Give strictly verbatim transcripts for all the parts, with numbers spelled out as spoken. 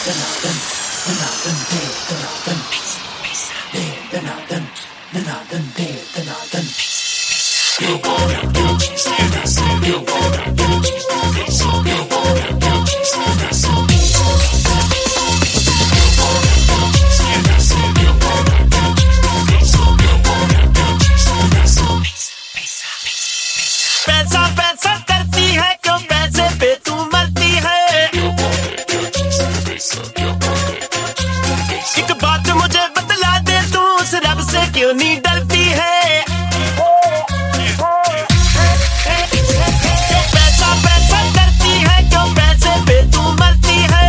पैसा पैसा करती है क्यों पैसे पे तू मरती है। एक बात मुझे बतला दे तू उस रब से क्यों नहीं डरती है। पैसा पैसा करती है क्यों पैसे पे तू मरती है।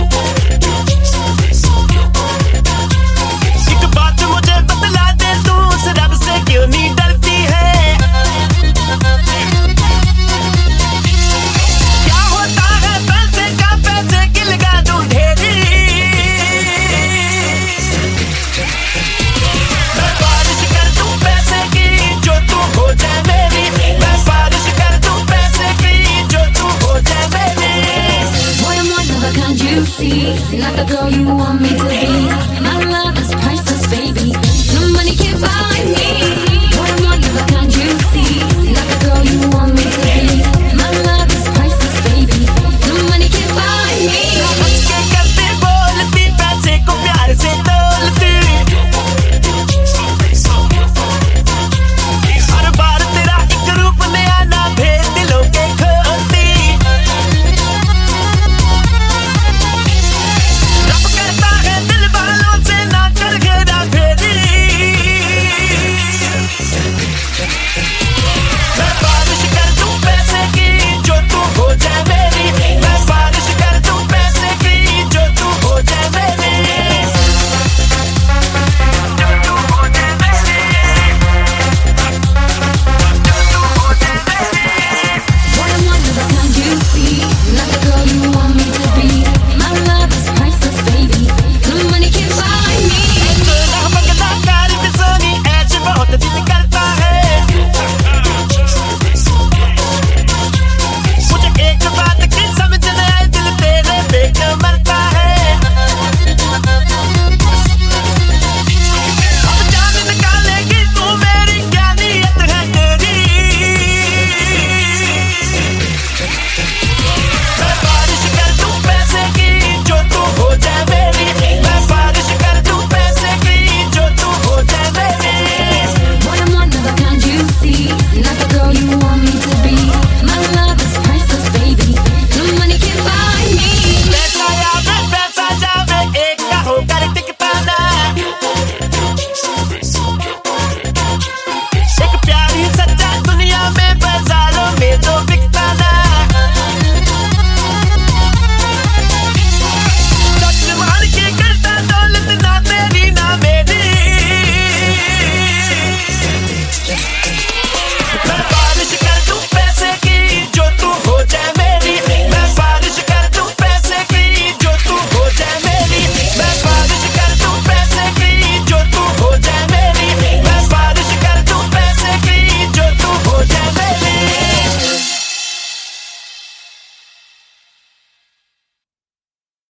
एक बात मुझे बतला दे तू उस रब से क्यों नहीं डरती है। Not the girl you want me to be. My love is priceless, baby. No money can buy me.